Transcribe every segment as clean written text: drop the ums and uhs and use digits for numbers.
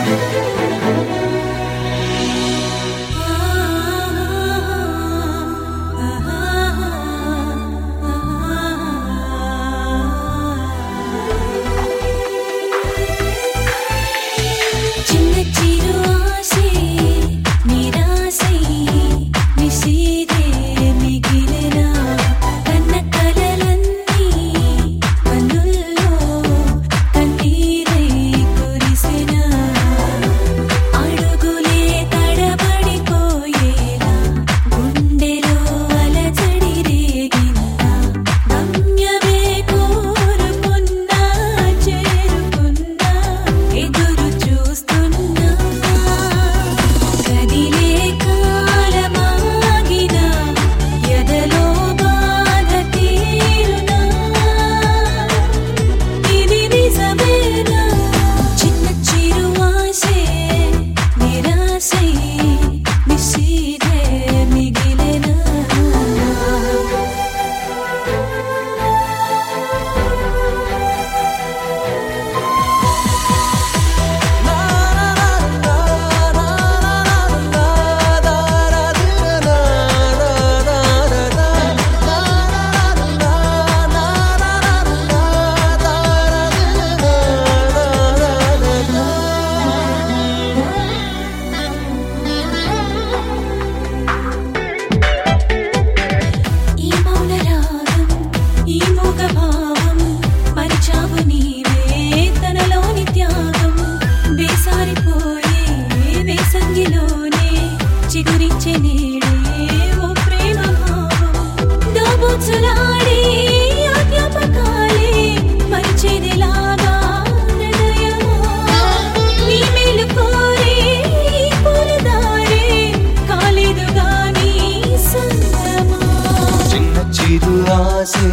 ఆసే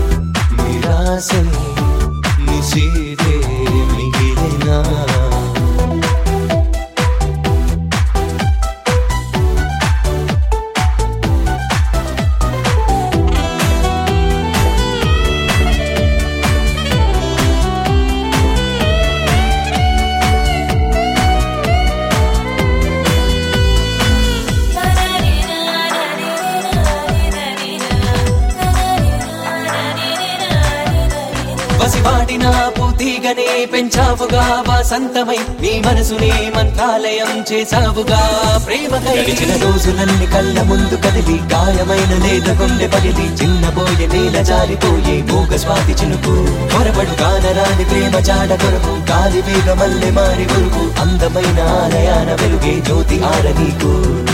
నిరాశే నిశీదే మిగిలినా వసివాడిన పూతిగనే పెంచావుగా వసంతమై నీ మనసుని మంత్రాలయం చేసావుగా ప్రేమకై గడిచిన రోజులన్నీ కళ్ళ ముందు కదిలి గాయమైన లేద గుండె పగిలి చిన్నబోయే నేల జారిపోయే మూగ స్వాతి చినుకు పొరబడు కానరాని ప్రేమ జాడ కొరకు గాలి వేగ మల్లె మారి కొరకు అందమైన ఆలయాన వెలుగే జ్యోతి ఆర నీకు